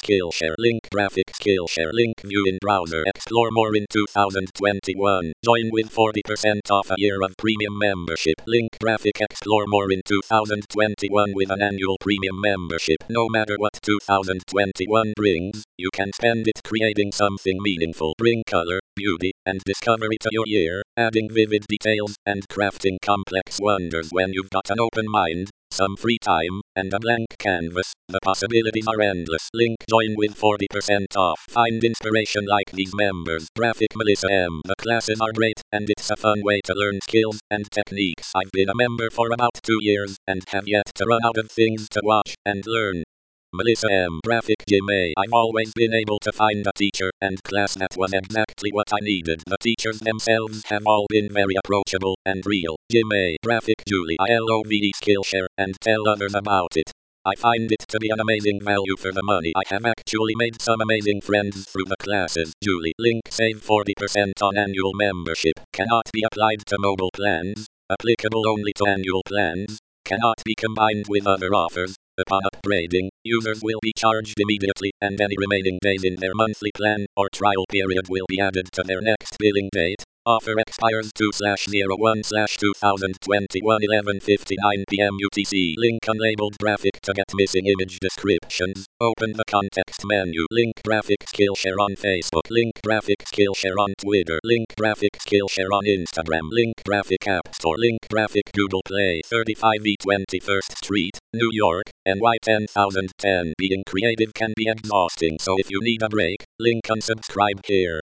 Skillshare link. Graphic Skillshare link. View in browser. Explore more in 2021. Join with 40% off a year of premium membership. Link. Graphic Explore more in 2021 with an annual premium membership. No matter what 2021 brings, you can spend it creating something meaningful. Bring color, beauty, and discovery to your year, adding vivid details and crafting complex wonders. When you've got an open mind, some free time, and a blank canvas, the possibilities are endless. Link. Join with 40% off. Find inspiration like these members. Graphic Melissa M. The classes are great, and it's a fun way to learn skills and techniques. I've been a member for about 2 years, and have yet to run out of things to watch and learn. Melissa M. Graphic Jim A. I've always been able to find a teacher and class that was exactly what I needed. The teachers themselves have all been very approachable and real. Jim A. Graphic Julie. I love Skillshare and tell others about it. I find it to be an amazing value for the money. I have actually made some amazing friends through the classes. Julie. Link. Save 40% on annual membership. Cannot be applied to mobile plans. Applicable only to annual plans. Cannot be combined with other offers. Upon upgrading, users will be charged immediately, and any remaining days in their monthly plan or trial period will be added to their next billing date. Offer expires 2/01/2021 11:59 p.m. UTC. Link unlabeled graphic to get missing image descriptions. Open the context menu. Link. Graphic Skillshare on Facebook. Link. Graphic Skillshare on Twitter. Link. Graphic Skillshare on Instagram. Link. Graphic App Store. Link. Graphic Google Play. 35 E 21st Street, New York, NY 10010. Being creative can be exhausting, so if you need a break, link unsubscribe here.